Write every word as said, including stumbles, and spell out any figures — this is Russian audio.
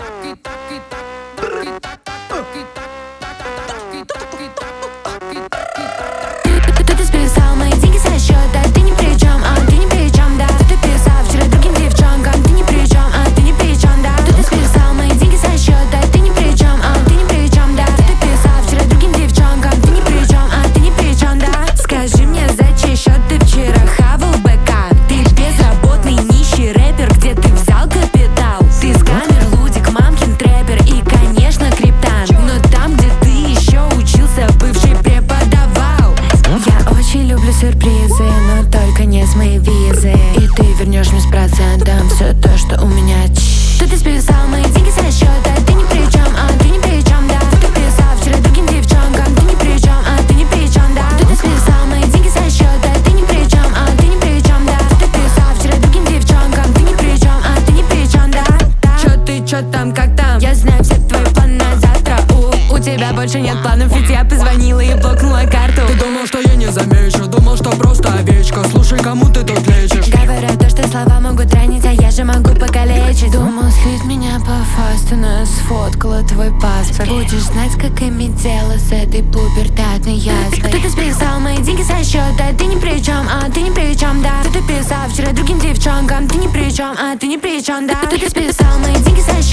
Ты списал мои деньги со счета, ты ни при чем, а ты ни при чем, да. Ты писал вчера другим девчонкам, ты ни при чем, а ты ни при чем, да. Ты списал мои деньги со счета, ты ни при чем, а ты ни при чем, да. Ты писал вчера другим девчонкам, ты ни при чем, а ты ни при чем, да. Скажи мне, за чей счет ты вчера хавал БК? Ты безработный нищий рэпер, где ты взял капитал? Ты скамер, лудик, мамкин трэпер и, конечно, криптан. Но там, где ты еще учился, бывший преподавал. Я очень люблю сюрпризы, но только не с моей визы. И ты вернешь мне с процентом все то, что у меня. Что ты списал мои деньги со счета, ты ни при чем, а ты ни при чем, да. Ты писал вчера другим девчонкам, ты ни при чем, а ты ни при чем, да. Ты списал мои деньги со счета, ты ни при чем, а ты ни при чем, да. Ты писал вчера другим девчонкам, ты ни при чем, а ты ни при чем, да. Чё ты, чё там, как там? Я знаю все твои планы на завтра. У, у тебя больше нет планов, ведь я позвонила и блокнула карту. Ты думал, что я не замечу, думал, что просто овечка. Слушай, кому ты тут лечишь? Говорят то, что слова могут ранить, а я же могу покалечить. Думал, слить меня по фасту, но сфоткала твой паспорт. Будешь знать, как иметь дело с этой пубертатной язвой. Кто-то списал мои деньги со счета, ты ни при чем, а ты ни при чем, да. Кто-то писал вчера другим девчонкам, ты ни при чем, а ты ни при чем, да. Кто-то списал мои деньги со счета.